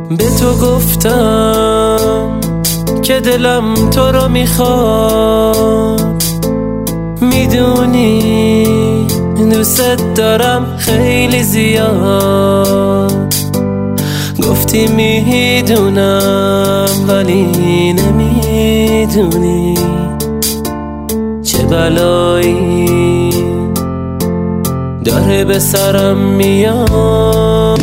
به تو گفتم که دلم تو رو میخواد، میدونی دوست دارم خیلی زیاد. گفتی میدونم ولی نمیدونی چه بلایی داره به سرم میاد.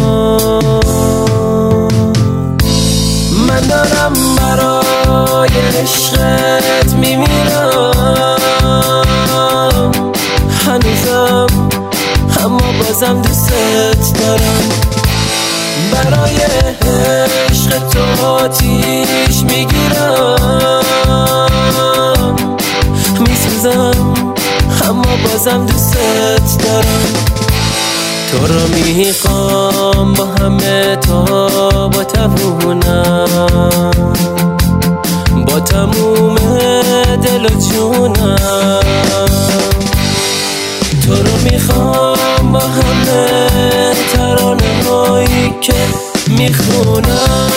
من دارم برای عشقت میمیرم هنوزم، اما بازم دوست دارم. برای عشق تو آتیش میگیرم، میسوزم اما بازم دوست دارم. تو رو میخوام با همه تا با توونم، با تموم دل و جونم. تو رو میخوام با همه ترانه هایی که میخونم.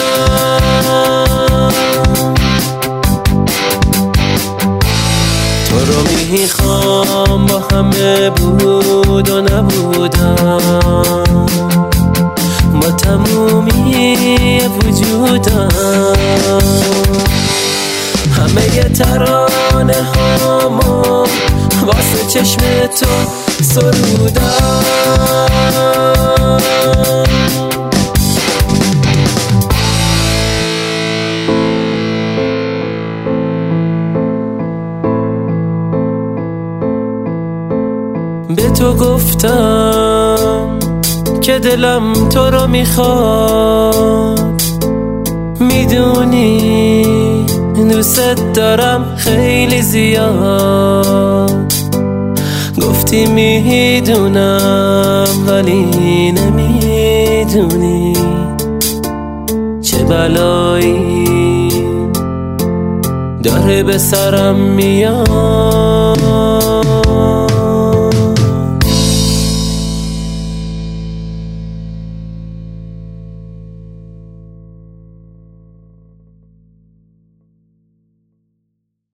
تو رو میخوام با همه بود و نبودم، با تمومی وجودم. همه ترانه هامو واسه چشم تو سرودم. به تو گفتم که دلم تو رو میخواد، میدونی دوست دارم خیلی زیاد. گفتی میدونم ولی نمیدونی چه بلایی داره به سرم میاد.